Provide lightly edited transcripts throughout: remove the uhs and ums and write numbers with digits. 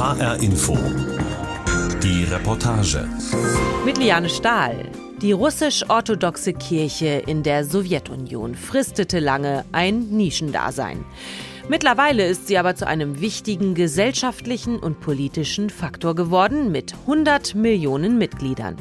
HR Info. Die Reportage. Mit Liane Stahl. Die russisch-orthodoxe Kirche in der Sowjetunion fristete lange ein Nischendasein. Mittlerweile ist sie aber zu einem wichtigen gesellschaftlichen und politischen Faktor geworden mit 100 Millionen Mitgliedern.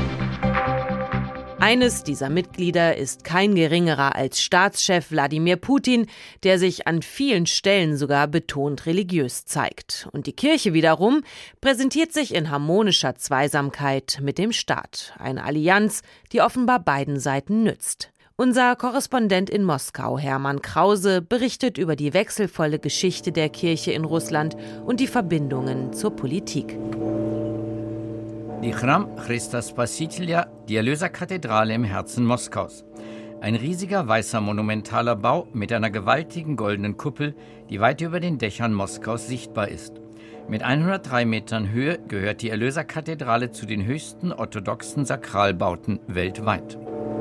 Eines dieser Mitglieder ist kein geringerer als Staatschef Wladimir Putin, der sich an vielen Stellen sogar betont religiös zeigt. Und die Kirche wiederum präsentiert sich in harmonischer Zweisamkeit mit dem Staat. Eine Allianz, die offenbar beiden Seiten nützt. Unser Korrespondent in Moskau, Hermann Krause, berichtet über die wechselvolle Geschichte der Kirche in Russland und die Verbindungen zur Politik. Die Chram Christa Spasitelja, die Erlöserkathedrale im Herzen Moskaus. Ein riesiger weißer monumentaler Bau mit einer gewaltigen goldenen Kuppel, die weit über den Dächern Moskaus sichtbar ist. Mit 103 Metern Höhe gehört die Erlöserkathedrale zu den höchsten orthodoxen Sakralbauten weltweit.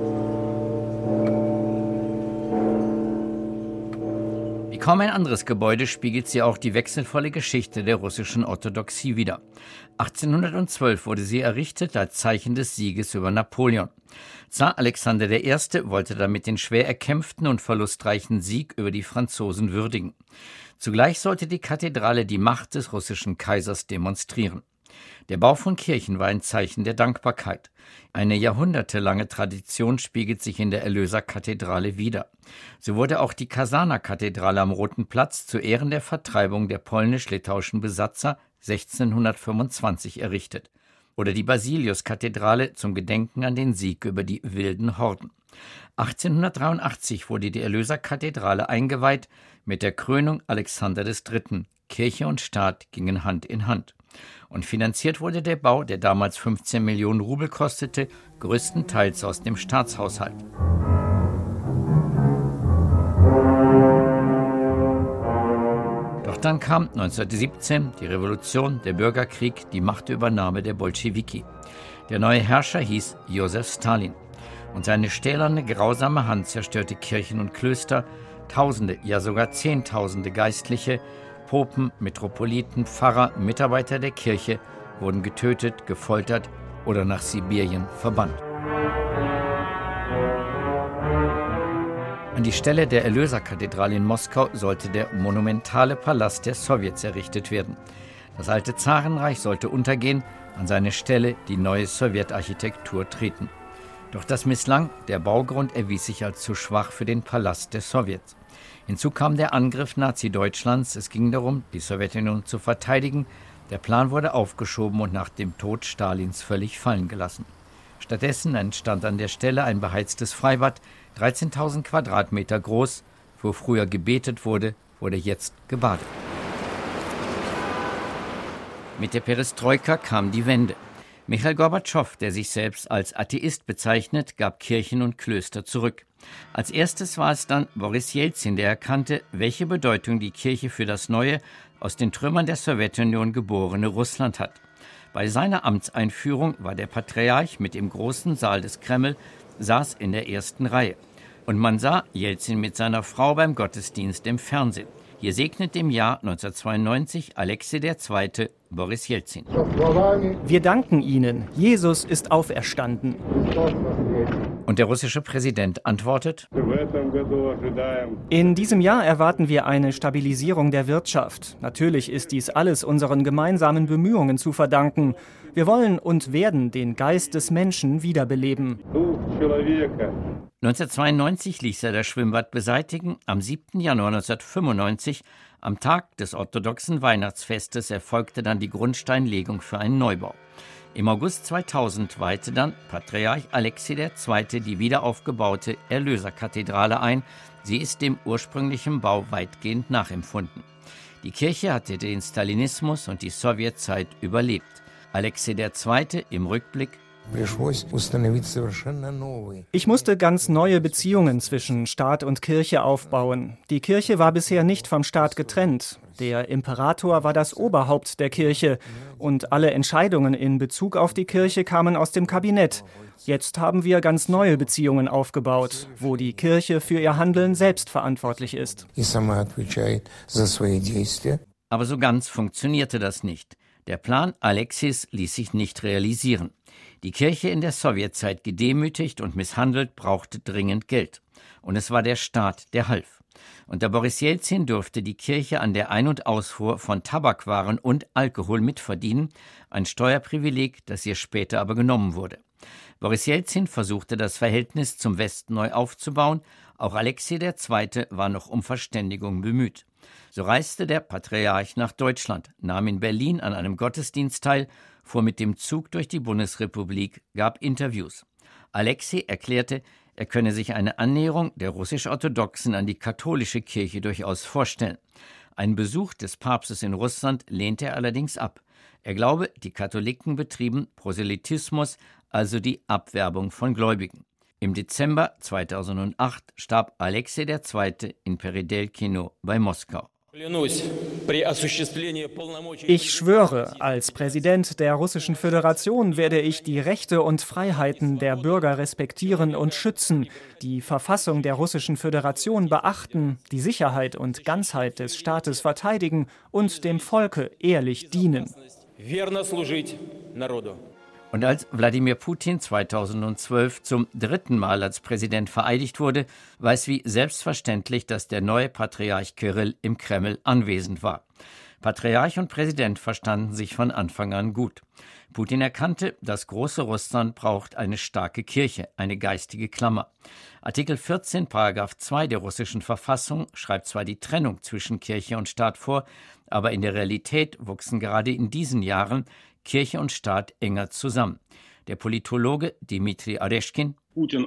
Wie kaum ein anderes Gebäude spiegelt sie auch die wechselvolle Geschichte der russischen Orthodoxie wider. 1812 wurde sie errichtet als Zeichen des Sieges über Napoleon. Zar Alexander I. wollte damit den schwer erkämpften und verlustreichen Sieg über die Franzosen würdigen. Zugleich sollte die Kathedrale die Macht des russischen Kaisers demonstrieren. Der Bau von Kirchen war ein Zeichen der Dankbarkeit. Eine jahrhundertelange Tradition spiegelt sich in der Erlöserkathedrale wider. So wurde auch die Kasana-Kathedrale am Roten Platz zu Ehren der Vertreibung der polnisch-litauischen Besatzer 1625 errichtet. Oder die Basiliuskathedrale zum Gedenken an den Sieg über die wilden Horden. 1883 wurde die Erlöserkathedrale eingeweiht mit der Krönung Alexander III. Kirche und Staat gingen Hand in Hand. Und finanziert wurde der Bau, der damals 15 Millionen Rubel kostete, größtenteils aus dem Staatshaushalt. Doch dann kam 1917 die Revolution, der Bürgerkrieg, die Machtübernahme der Bolschewiki. Der neue Herrscher hieß Josef Stalin. Und seine stählerne, grausame Hand zerstörte Kirchen und Klöster, Tausende, ja sogar Zehntausende Geistliche, Popen, Metropoliten, Pfarrer, Mitarbeiter der Kirche wurden getötet, gefoltert oder nach Sibirien verbannt. An die Stelle der Erlöserkathedrale in Moskau sollte der monumentale Palast der Sowjets errichtet werden. Das alte Zarenreich sollte untergehen, an seine Stelle die neue Sowjetarchitektur treten. Doch das misslang, der Baugrund erwies sich als zu schwach für den Palast der Sowjets. Hinzu kam der Angriff Nazi-Deutschlands. Es ging darum, die Sowjetunion zu verteidigen. Der Plan wurde aufgeschoben und nach dem Tod Stalins völlig fallen gelassen. Stattdessen entstand an der Stelle ein beheiztes Freibad, 13.000 Quadratmeter groß. Wo früher gebetet wurde, wurde jetzt gebadet. Mit der Perestroika kam die Wende. Michail Gorbatschow, der sich selbst als Atheist bezeichnet, gab Kirchen und Klöster zurück. Als erstes war es dann Boris Jelzin, der erkannte, welche Bedeutung die Kirche für das neue, aus den Trümmern der Sowjetunion geborene Russland hat. Bei seiner Amtseinführung war der Patriarch mit dem großen Saal des Kreml, saß in der ersten Reihe. Und man sah Jelzin mit seiner Frau beim Gottesdienst im Fernsehen. Hier segnet im Jahr 1992 Alexei II. Boris Jelzin. Wir danken Ihnen. Jesus ist auferstanden. Und der russische Präsident antwortet: In diesem Jahr erwarten wir eine Stabilisierung der Wirtschaft. Natürlich ist dies alles unseren gemeinsamen Bemühungen zu verdanken. Wir wollen und werden den Geist des Menschen wiederbeleben. 1992 ließ er das Schwimmbad beseitigen. Am 7. Januar 1995, am Tag des orthodoxen Weihnachtsfestes, erfolgte dann die Grundsteinlegung für einen Neubau. Im August 2000 weihte dann Patriarch Alexei II. Die wiederaufgebaute Erlöserkathedrale ein. Sie ist dem ursprünglichen Bau weitgehend nachempfunden. Die Kirche hatte den Stalinismus und die Sowjetzeit überlebt. Alexei II. Im Rückblick: Ich musste ganz neue Beziehungen zwischen Staat und Kirche aufbauen. Die Kirche war bisher nicht vom Staat getrennt. Der Imperator war das Oberhaupt der Kirche und alle Entscheidungen in Bezug auf die Kirche kamen aus dem Kabinett. Jetzt haben wir ganz neue Beziehungen aufgebaut, wo die Kirche für ihr Handeln selbst verantwortlich ist. Aber so ganz funktionierte das nicht. Der Plan Alexis ließ sich nicht realisieren. Die Kirche, in der Sowjetzeit gedemütigt und misshandelt, brauchte dringend Geld. Und es war der Staat, der half. Unter Boris Jelzin durfte die Kirche an der Ein- und Ausfuhr von Tabakwaren und Alkohol mitverdienen, ein Steuerprivileg, das ihr später aber genommen wurde. Boris Jelzin versuchte, das Verhältnis zum Westen neu aufzubauen. Auch Alexei II. War noch um Verständigung bemüht. So reiste der Patriarch nach Deutschland, nahm in Berlin an einem Gottesdienst teil, fuhr mit dem Zug durch die Bundesrepublik, gab Interviews. Alexei erklärte, er könne sich eine Annäherung der russisch-orthodoxen an die katholische Kirche durchaus vorstellen. Einen Besuch des Papstes in Russland lehnte er allerdings ab. Er glaube, die Katholiken betrieben Proselytismus, also die Abwerbung von Gläubigen. Im Dezember 2008 starb Alexei II. In Peredelkino bei Moskau. Ich schwöre, als Präsident der Russischen Föderation werde ich die Rechte und Freiheiten der Bürger respektieren und schützen, die Verfassung der Russischen Föderation beachten, die Sicherheit und Ganzheit des Staates verteidigen und dem Volke ehrlich dienen. Und als Wladimir Putin 2012 zum 3. Mal als Präsident vereidigt wurde, war es wie selbstverständlich, dass der neue Patriarch Kyrill im Kreml anwesend war. Patriarch und Präsident verstanden sich von Anfang an gut. Putin erkannte, das große Russland braucht eine starke Kirche, eine geistige Klammer. Artikel 14, Paragraph 2 der russischen Verfassung schreibt zwar die Trennung zwischen Kirche und Staat vor, aber in der Realität wuchsen gerade in diesen Jahren Kirche und Staat enger zusammen. Der Politologe Dmitri Areschkin: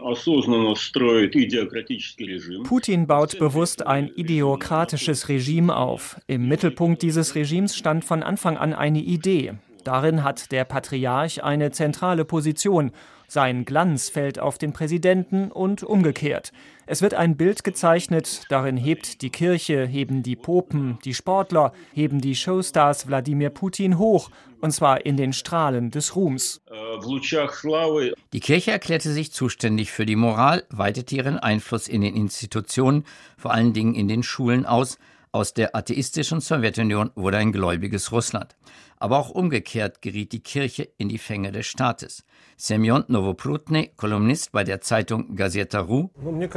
Putin baut bewusst ein ideokratisches Regime auf. Im Mittelpunkt dieses Regimes stand von Anfang an eine Idee. Darin hat der Patriarch eine zentrale Position. Sein Glanz fällt auf den Präsidenten und umgekehrt. Es wird ein Bild gezeichnet, darin hebt die Kirche, heben die Popen, die Sportler, heben die Showstars Wladimir Putin hoch, und zwar in den Strahlen des Ruhms. Die Kirche erklärte sich zuständig für die Moral, weitete ihren Einfluss in den Institutionen, vor allen Dingen in den Schulen aus. Aus der atheistischen Sowjetunion wurde ein gläubiges Russland. Aber auch umgekehrt geriet die Kirche in die Fänge des Staates. Semyon Novoprutny, Kolumnist bei der Zeitung Gazeta Ru: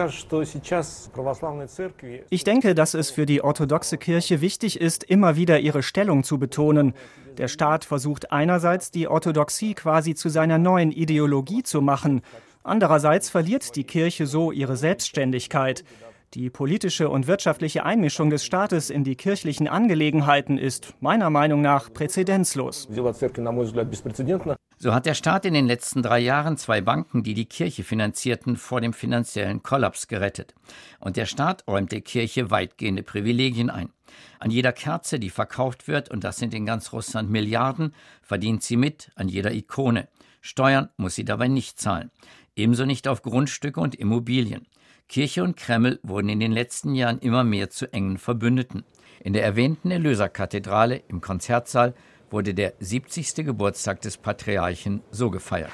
Ich denke, dass es für die orthodoxe Kirche wichtig ist, immer wieder ihre Stellung zu betonen. Der Staat versucht einerseits, die Orthodoxie quasi zu seiner neuen Ideologie zu machen. Andererseits verliert die Kirche so ihre Selbstständigkeit. Die politische und wirtschaftliche Einmischung des Staates in die kirchlichen Angelegenheiten ist meiner Meinung nach präzedenzlos. So hat der Staat in den letzten 3 Jahren 2 Banken, die die Kirche finanzierten, vor dem finanziellen Kollaps gerettet. Und der Staat räumt der Kirche weitgehende Privilegien ein. An jeder Kerze, die verkauft wird, und das sind in ganz Russland Milliarden, verdient sie mit, an jeder Ikone. Steuern muss sie dabei nicht zahlen. Ebenso nicht auf Grundstücke und Immobilien. Kirche und Kreml wurden in den letzten Jahren immer mehr zu engen Verbündeten. In der erwähnten Erlöserkathedrale im Konzertsaal wurde der 70. Geburtstag des Patriarchen so gefeiert.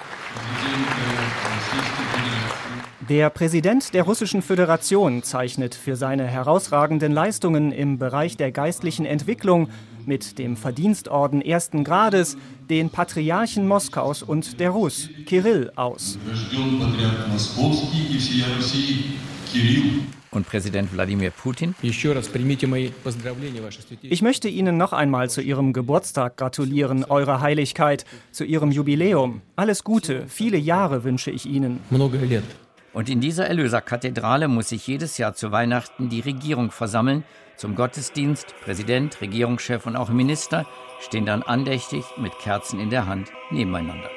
Der Präsident der Russischen Föderation zeichnet für seine herausragenden Leistungen im Bereich der geistlichen Entwicklung mit dem Verdienstorden 1. Grades den Patriarchen Moskaus und der Russ, Kyrill, aus. Und Präsident Wladimir Putin: Ich möchte Ihnen noch einmal zu Ihrem Geburtstag gratulieren, Eure Heiligkeit, zu Ihrem Jubiläum. Alles Gute, viele Jahre wünsche ich Ihnen. Und in dieser Erlöserkathedrale muss sich jedes Jahr zu Weihnachten die Regierung versammeln. Zum Gottesdienst, Präsident, Regierungschef und auch Minister stehen dann andächtig mit Kerzen in der Hand nebeneinander.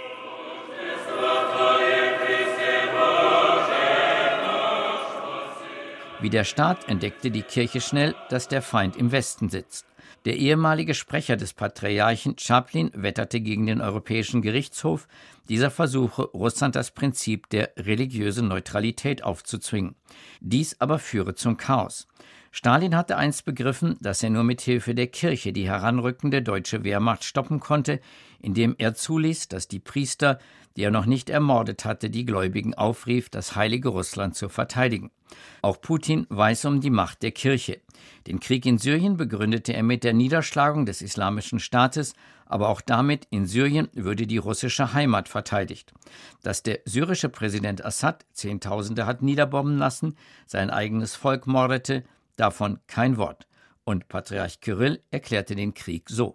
Wie der Staat entdeckte die Kirche schnell, dass der Feind im Westen sitzt. Der ehemalige Sprecher des Patriarchen Chaplin wetterte gegen den Europäischen Gerichtshof. Dieser versuche, Russland das Prinzip der religiösen Neutralität aufzuzwingen. Dies aber führe zum Chaos. Stalin hatte einst begriffen, dass er nur mit Hilfe der Kirche die heranrückende deutsche Wehrmacht stoppen konnte, indem er zuließ, dass die Priester, die er noch nicht ermordet hatte, die Gläubigen aufrief, das heilige Russland zu verteidigen. Auch Putin weiß um die Macht der Kirche. Den Krieg in Syrien begründete er mit der Niederschlagung des Islamischen Staates, aber auch damit, in Syrien würde die russische Heimat verteidigt. Dass der syrische Präsident Assad Zehntausende hat niederbomben lassen, sein eigenes Volk mordete, davon kein Wort. Und Patriarch Kyrill erklärte den Krieg so.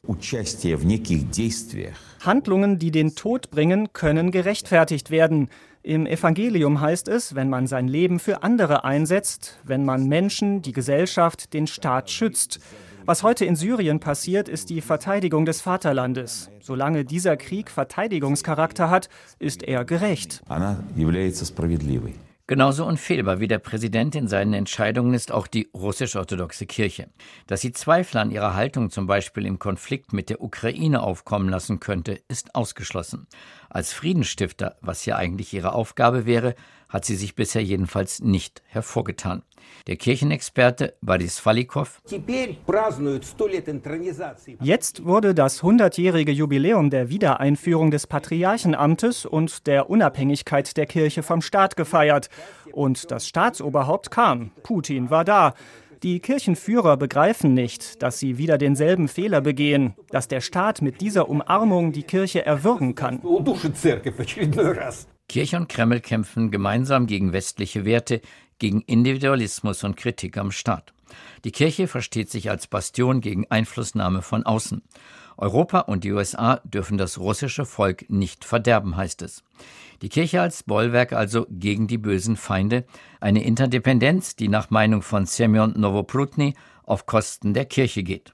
Handlungen, die den Tod bringen, können gerechtfertigt werden. Im Evangelium heißt es, wenn man sein Leben für andere einsetzt, wenn man Menschen, die Gesellschaft, den Staat schützt. Was heute in Syrien passiert, ist die Verteidigung des Vaterlandes. Solange dieser Krieg Verteidigungscharakter hat, ist er gerecht. Genauso unfehlbar wie der Präsident in seinen Entscheidungen ist auch die russisch-orthodoxe Kirche. Dass sie Zweifel an ihrer Haltung zum Beispiel im Konflikt mit der Ukraine aufkommen lassen könnte, ist ausgeschlossen. Als Friedensstifter, was hier eigentlich ihre Aufgabe wäre, hat sie sich bisher jedenfalls nicht hervorgetan. Der Kirchenexperte Boris Falikow: Jetzt wurde das 100-jährige Jubiläum der Wiedereinführung des Patriarchenamtes und der Unabhängigkeit der Kirche vom Staat gefeiert. Und das Staatsoberhaupt kam. Putin war da. Die Kirchenführer begreifen nicht, dass sie wieder denselben Fehler begehen, dass der Staat mit dieser Umarmung die Kirche erwürgen kann. Kirche und Kreml kämpfen gemeinsam gegen westliche Werte, gegen Individualismus und Kritik am Staat. Die Kirche versteht sich als Bastion gegen Einflussnahme von außen. Europa und die USA dürfen das russische Volk nicht verderben, heißt es. Die Kirche als Bollwerk also gegen die bösen Feinde, eine Interdependenz, die nach Meinung von Semyon Novoprutny auf Kosten der Kirche geht.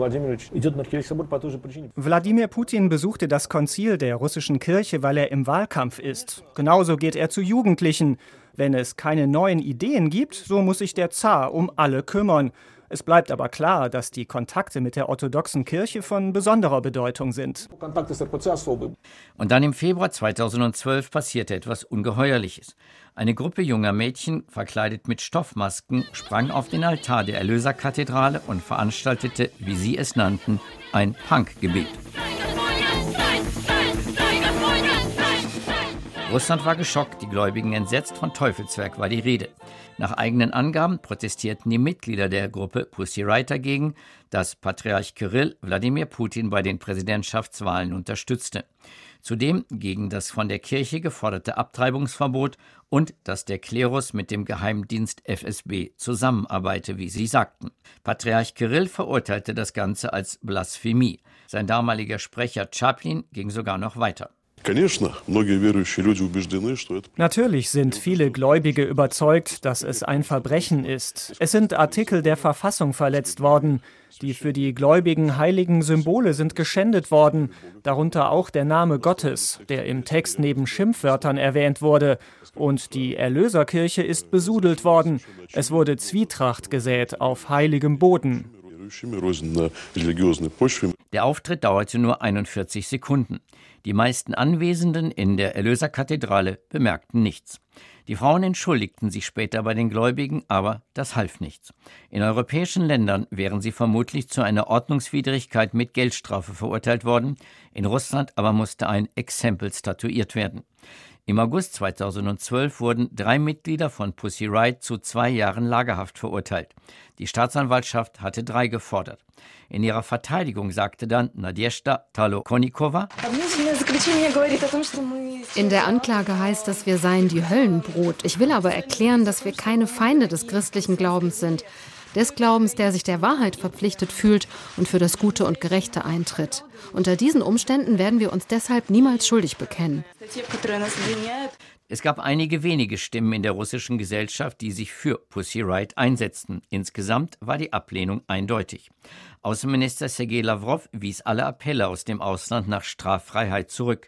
Wladimir Putin besuchte das Konzil der russischen Kirche, weil er im Wahlkampf ist. Genauso geht er zu Jugendlichen. Wenn es keine neuen Ideen gibt, so muss sich der Zar um alle kümmern. Es bleibt aber klar, dass die Kontakte mit der orthodoxen Kirche von besonderer Bedeutung sind. Und dann im Februar 2012 passierte etwas Ungeheuerliches. Eine Gruppe junger Mädchen, verkleidet mit Stoffmasken, sprang auf den Altar der Erlöserkathedrale und veranstaltete, wie sie es nannten, ein Punkgebet. Russland war geschockt, die Gläubigen entsetzt, von Teufelswerk war die Rede. Nach eigenen Angaben protestierten die Mitglieder der Gruppe Pussy Riot dagegen, dass Patriarch Kyrill Wladimir Putin bei den Präsidentschaftswahlen unterstützte. Zudem gegen das von der Kirche geforderte Abtreibungsverbot und dass der Klerus mit dem Geheimdienst FSB zusammenarbeite, wie sie sagten. Patriarch Kyrill verurteilte das Ganze als Blasphemie. Sein damaliger Sprecher Chaplin ging sogar noch weiter. Natürlich sind viele Gläubige überzeugt, dass es ein Verbrechen ist. Es sind Artikel der Verfassung verletzt worden. Die für die Gläubigen heiligen Symbole sind geschändet worden, darunter auch der Name Gottes, der im Text neben Schimpfwörtern erwähnt wurde. Und die Erlöserkirche ist besudelt worden. Es wurde Zwietracht gesät auf heiligem Boden. Der Auftritt dauerte nur 41 Sekunden. Die meisten Anwesenden in der Erlöserkathedrale bemerkten nichts. Die Frauen entschuldigten sich später bei den Gläubigen, aber das half nichts. In europäischen Ländern wären sie vermutlich zu einer Ordnungswidrigkeit mit Geldstrafe verurteilt worden. In Russland aber musste ein Exempel statuiert werden. Im August 2012 wurden 3 Mitglieder von Pussy Riot zu 2 Jahren Lagerhaft verurteilt. Die Staatsanwaltschaft hatte 3 gefordert. In ihrer Verteidigung sagte dann Nadezhda Tolokonnikova: In der Anklage heißt es, wir seien die Höllenbrut. Ich will aber erklären, dass wir keine Feinde des christlichen Glaubens sind. Des Glaubens, der sich der Wahrheit verpflichtet fühlt und für das Gute und Gerechte eintritt. Unter diesen Umständen werden wir uns deshalb niemals schuldig bekennen. Es gab einige wenige Stimmen in der russischen Gesellschaft, die sich für Pussy Riot einsetzten. Insgesamt war die Ablehnung eindeutig. Außenminister Sergei Lavrov wies alle Appelle aus dem Ausland nach Straffreiheit zurück.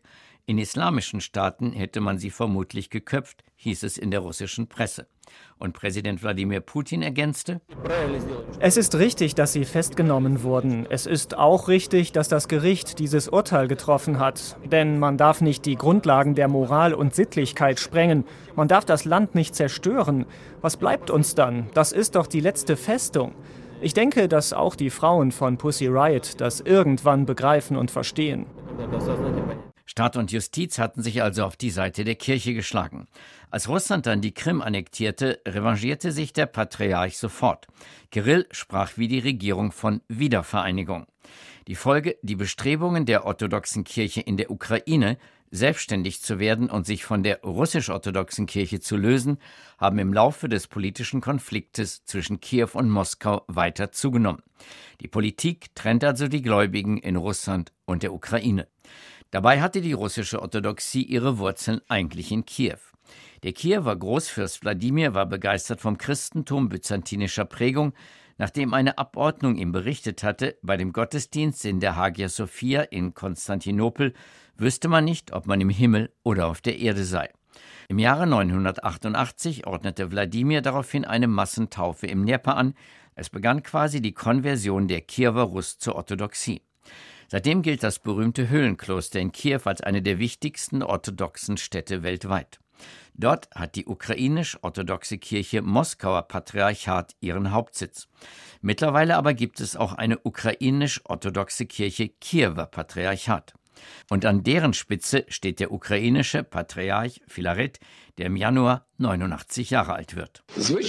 In islamischen Staaten hätte man sie vermutlich geköpft, hieß es in der russischen Presse. Und Präsident Wladimir Putin ergänzte: Es ist richtig, dass sie festgenommen wurden. Es ist auch richtig, dass das Gericht dieses Urteil getroffen hat. Denn man darf nicht die Grundlagen der Moral und Sittlichkeit sprengen. Man darf das Land nicht zerstören. Was bleibt uns dann? Das ist doch die letzte Festung. Ich denke, dass auch die Frauen von Pussy Riot das irgendwann begreifen und verstehen. Staat und Justiz hatten sich also auf die Seite der Kirche geschlagen. Als Russland dann die Krim annektierte, revanchierte sich der Patriarch sofort. Kirill sprach wie die Regierung von Wiedervereinigung. Die Folge: die Bestrebungen der orthodoxen Kirche in der Ukraine, selbstständig zu werden und sich von der russisch-orthodoxen Kirche zu lösen, haben im Laufe des politischen Konfliktes zwischen Kiew und Moskau weiter zugenommen. Die Politik trennt also die Gläubigen in Russland und der Ukraine. Dabei hatte die russische Orthodoxie ihre Wurzeln eigentlich in Kiew. Der Kiewer Großfürst Wladimir war begeistert vom Christentum byzantinischer Prägung, nachdem eine Abordnung ihm berichtet hatte, bei dem Gottesdienst in der Hagia Sophia in Konstantinopel wüsste man nicht, ob man im Himmel oder auf der Erde sei. Im Jahre 988 ordnete Wladimir daraufhin eine Massentaufe im Dnepr an. Es begann quasi die Konversion der Kiewer Russ zur Orthodoxie. Seitdem gilt das berühmte Höhlenkloster in Kiew als eine der wichtigsten orthodoxen Städte weltweit. Dort hat die ukrainisch-orthodoxe Kirche Moskauer Patriarchat ihren Hauptsitz. Mittlerweile aber gibt es auch eine ukrainisch-orthodoxe Kirche Kiewer Patriarchat. Und an deren Spitze steht der ukrainische Patriarch Filaret, der im Januar 89 Jahre alt wird.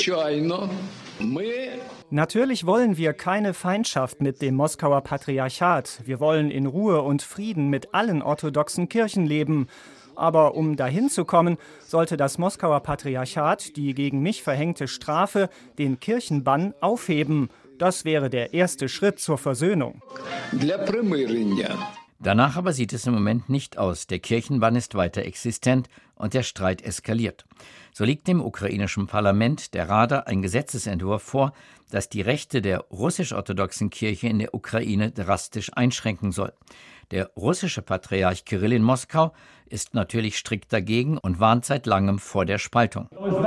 Natürlich wollen wir keine Feindschaft mit dem Moskauer Patriarchat. Wir wollen in Ruhe und Frieden mit allen orthodoxen Kirchen leben. Aber um dahin zu kommen, sollte das Moskauer Patriarchat die gegen mich verhängte Strafe, den Kirchenbann, aufheben. Das wäre der erste Schritt zur Versöhnung. Danach aber sieht es im Moment nicht aus. Der Kirchenbann ist weiter existent und der Streit eskaliert. So liegt dem ukrainischen Parlament, der Rada, ein Gesetzesentwurf vor, das die Rechte der russisch-orthodoxen Kirche in der Ukraine drastisch einschränken soll. Der russische Patriarch Kirill in Moskau ist natürlich strikt dagegen und warnt seit langem vor der Spaltung.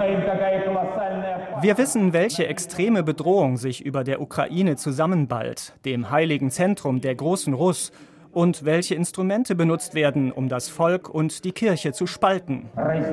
Wir wissen, welche extreme Bedrohung sich über der Ukraine zusammenballt, dem heiligen Zentrum der großen Russ, und welche Instrumente benutzt werden, um das Volk und die Kirche zu spalten.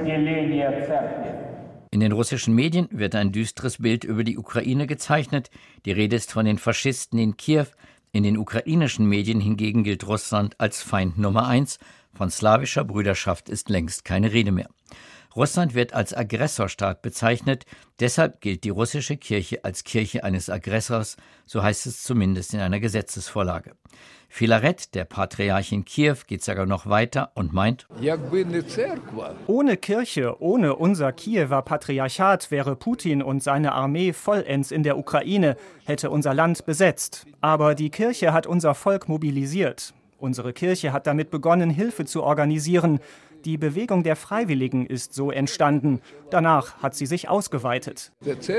In den russischen Medien wird ein düsteres Bild über die Ukraine gezeichnet. Die Rede ist von den Faschisten in Kiew. In den ukrainischen Medien hingegen gilt Russland als Feind Nummer 1. Von slawischer Brüderschaft ist längst keine Rede mehr. Russland wird als Aggressorstaat bezeichnet. Deshalb gilt die russische Kirche als Kirche eines Aggressors, so heißt es zumindest in einer Gesetzesvorlage. Filaret, der Patriarch in Kiew, geht sogar noch weiter und meint: Ohne Kirche, ohne unser Kiewer Patriarchat wäre Putin und seine Armee vollends in der Ukraine, hätte unser Land besetzt. Aber die Kirche hat unser Volk mobilisiert. Unsere Kirche hat damit begonnen, Hilfe zu organisieren. Die Bewegung der Freiwilligen ist so entstanden. Danach hat sie sich ausgeweitet.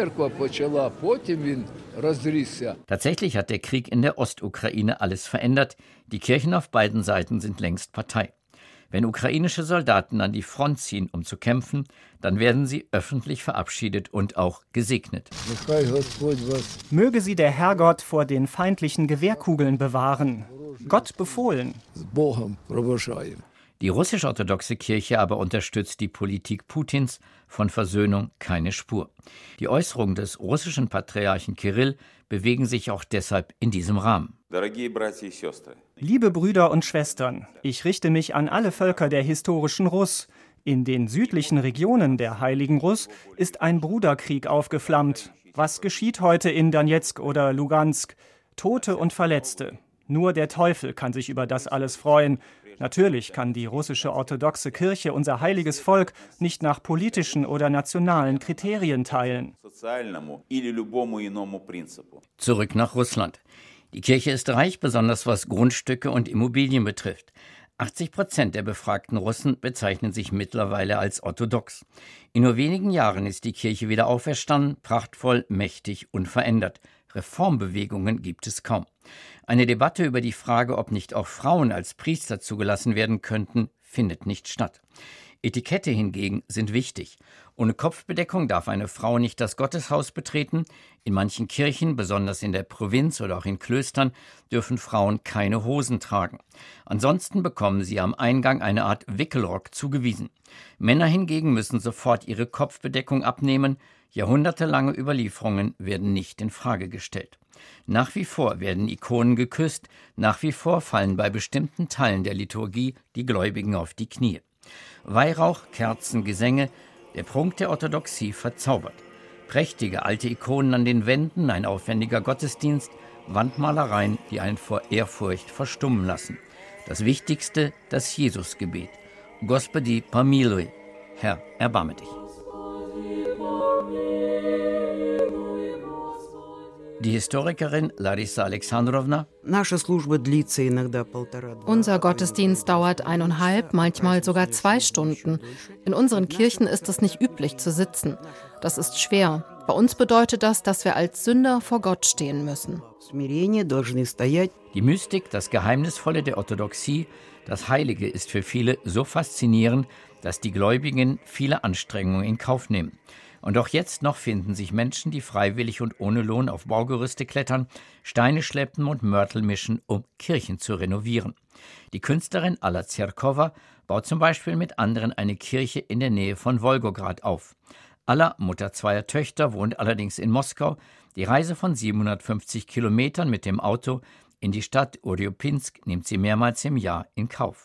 Tatsächlich hat der Krieg in der Ostukraine alles verändert. Die Kirchen auf beiden Seiten sind längst Partei. Wenn ukrainische Soldaten an die Front ziehen, um zu kämpfen, dann werden sie öffentlich verabschiedet und auch gesegnet. Möge sie der Herrgott vor den feindlichen Gewehrkugeln bewahren. Gott befohlen. Die russisch-orthodoxe Kirche aber unterstützt die Politik Putins, von Versöhnung keine Spur. Die Äußerungen des russischen Patriarchen Kirill bewegen sich auch deshalb in diesem Rahmen. Liebe Brüder und Schwestern, ich richte mich an alle Völker der historischen Russ. In den südlichen Regionen der Heiligen Russ ist ein Bruderkrieg aufgeflammt. Was geschieht heute in Donezk oder Lugansk? Tote und Verletzte. Nur der Teufel kann sich über das alles freuen. Natürlich kann die russische orthodoxe Kirche unser heiliges Volk nicht nach politischen oder nationalen Kriterien teilen. Zurück nach Russland. Die Kirche ist reich, besonders was Grundstücke und Immobilien betrifft. 80% der befragten Russen bezeichnen sich mittlerweile als orthodox. In nur wenigen Jahren ist die Kirche wieder auferstanden, prachtvoll, mächtig, unverändert. Reformbewegungen gibt es kaum. Eine Debatte über die Frage, ob nicht auch Frauen als Priester zugelassen werden könnten, findet nicht statt. Etikette hingegen sind wichtig. Ohne Kopfbedeckung darf eine Frau nicht das Gotteshaus betreten. In manchen Kirchen, besonders in der Provinz oder auch in Klöstern, dürfen Frauen keine Hosen tragen. Ansonsten bekommen sie am Eingang eine Art Wickelrock zugewiesen. Männer hingegen müssen sofort ihre Kopfbedeckung abnehmen. Jahrhundertelange Überlieferungen werden nicht in Frage gestellt. Nach wie vor werden Ikonen geküsst, nach wie vor fallen bei bestimmten Teilen der Liturgie die Gläubigen auf die Knie. Weihrauch, Kerzen, Gesänge, der Prunk der Orthodoxie verzaubert. Prächtige alte Ikonen an den Wänden, ein aufwendiger Gottesdienst, Wandmalereien, die einen vor Ehrfurcht verstummen lassen. Das Wichtigste, das Jesusgebet. Gospodi pomiluj, Herr, erbarme dich. Die Historikerin Larissa Alexandrowna: Unser Gottesdienst dauert 1,5, manchmal sogar 2 Stunden. In unseren Kirchen ist es nicht üblich zu sitzen. Das ist schwer. Bei uns bedeutet das, dass wir als Sünder vor Gott stehen müssen. Die Mystik, das Geheimnisvolle der Orthodoxie, das Heilige ist für viele so faszinierend, dass die Gläubigen viele Anstrengungen in Kauf nehmen. Und auch jetzt noch finden sich Menschen, die freiwillig und ohne Lohn auf Baugerüste klettern, Steine schleppen und Mörtel mischen, um Kirchen zu renovieren. Die Künstlerin Alla Zerkova baut zum Beispiel mit anderen eine Kirche in der Nähe von Wolgograd auf. Alla, Mutter 2 Töchter, wohnt allerdings in Moskau. Die Reise von 750 Kilometern mit dem Auto in die Stadt Urjupinsk nimmt sie mehrmals im Jahr in Kauf.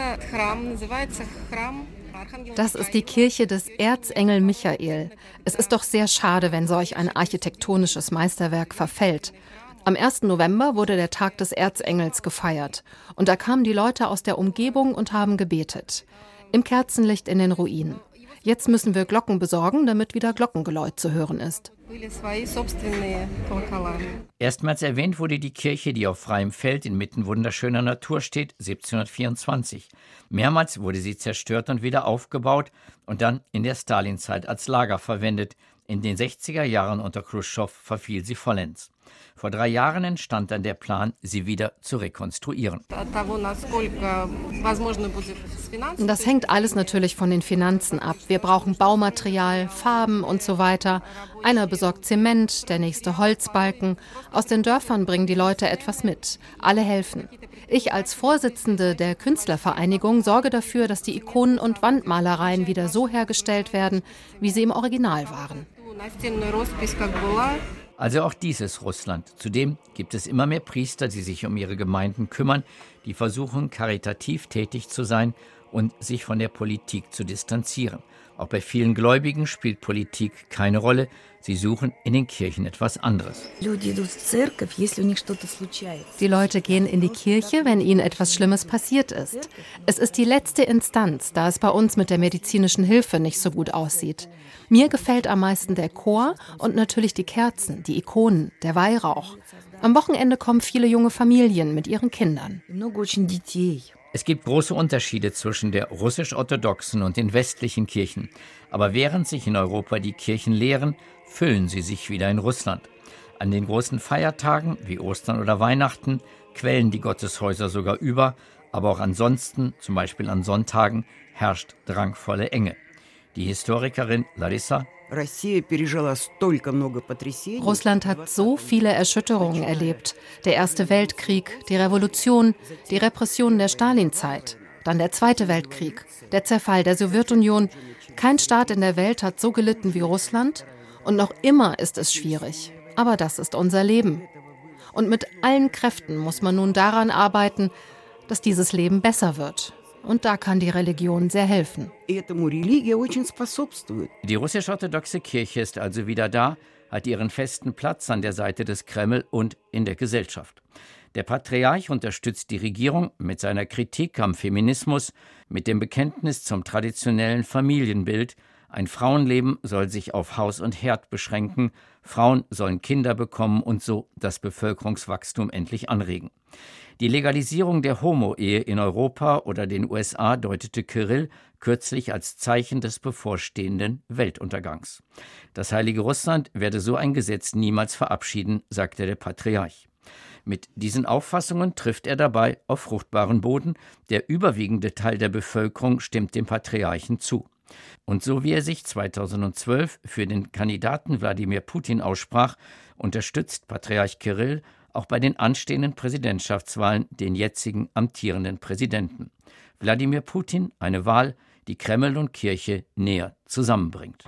Das ist die Kirche des Erzengel Michael. Es ist doch sehr schade, wenn solch ein architektonisches Meisterwerk verfällt. Am 1. November wurde der Tag des Erzengels gefeiert. Und da kamen die Leute aus der Umgebung und haben gebetet. Im Kerzenlicht in den Ruinen. Jetzt müssen wir Glocken besorgen, damit wieder Glockengeläut zu hören ist. Erstmals erwähnt wurde die Kirche, die auf freiem Feld inmitten wunderschöner Natur steht, 1724. Mehrmals wurde sie zerstört und wieder aufgebaut und dann in der Stalinzeit als Lager verwendet. In den 60er Jahren unter Chruschtschow verfiel sie vollends. Vor 3 Jahren entstand dann der Plan, sie wieder zu rekonstruieren. Das hängt alles natürlich von den Finanzen ab. Wir brauchen Baumaterial, Farben und so weiter. Einer besorgt Zement, der nächste Holzbalken. Aus den Dörfern bringen die Leute etwas mit. Alle helfen. Ich als Vorsitzende der Künstlervereinigung sorge dafür, dass die Ikonen und Wandmalereien wieder so hergestellt werden, wie sie im Original waren. Also auch dieses Russland. Zudem gibt es immer mehr Priester, die sich um ihre Gemeinden kümmern, die versuchen, karitativ tätig zu sein und sich von der Politik zu distanzieren. Auch bei vielen Gläubigen spielt Politik keine Rolle. Sie suchen in den Kirchen etwas anderes. Die Leute gehen in die Kirche, wenn ihnen etwas Schlimmes passiert ist. Es ist die letzte Instanz, da es bei uns mit der medizinischen Hilfe nicht so gut aussieht. Mir gefällt am meisten der Chor und natürlich die Kerzen, die Ikonen, der Weihrauch. Am Wochenende kommen viele junge Familien mit ihren Kindern. Es gibt große Unterschiede zwischen der russisch-orthodoxen und den westlichen Kirchen. Aber während sich in Europa die Kirchen leeren, füllen sie sich wieder in Russland. An den großen Feiertagen wie Ostern oder Weihnachten quellen die Gotteshäuser sogar über, aber auch ansonsten, zum Beispiel an Sonntagen, herrscht drangvolle Enge. Die Historikerin Larissa: Russland hat so viele Erschütterungen erlebt. Der Erste Weltkrieg, die Revolution, die Repressionen der Stalinzeit, dann der Zweite Weltkrieg, der Zerfall der Sowjetunion. Kein Staat in der Welt hat so gelitten wie Russland und noch immer ist es schwierig. Aber das ist unser Leben. Und mit allen Kräften muss man nun daran arbeiten, dass dieses Leben besser wird. Und da kann die Religion sehr helfen. Die russisch-orthodoxe Kirche ist also wieder da, hat ihren festen Platz an der Seite des Kreml und in der Gesellschaft. Der Patriarch unterstützt die Regierung mit seiner Kritik am Feminismus, mit dem Bekenntnis zum traditionellen Familienbild. Ein Frauenleben soll sich auf Haus und Herd beschränken, Frauen sollen Kinder bekommen und so das Bevölkerungswachstum endlich anregen. Die Legalisierung der Homo-Ehe in Europa oder den USA deutete Kyrill kürzlich als Zeichen des bevorstehenden Weltuntergangs. Das Heilige Russland werde so ein Gesetz niemals verabschieden, sagte der Patriarch. Mit diesen Auffassungen trifft er dabei auf fruchtbaren Boden. Der überwiegende Teil der Bevölkerung stimmt dem Patriarchen zu. Und so wie er sich 2012 für den Kandidaten Wladimir Putin aussprach, unterstützt Patriarch Kirill auch bei den anstehenden Präsidentschaftswahlen den jetzigen amtierenden Präsidenten. Wladimir Putin, eine Wahl, die Kreml und Kirche näher zusammenbringt.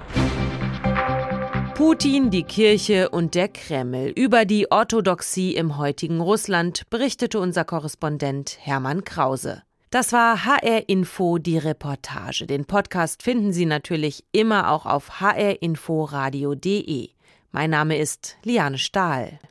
Putin, die Kirche und der Kreml. Über die Orthodoxie im heutigen Russland berichtete unser Korrespondent Hermann Krause. Das war HR Info, die Reportage. Den Podcast finden Sie natürlich immer auch auf hrinforadio.de. Mein Name ist Liane Stahl.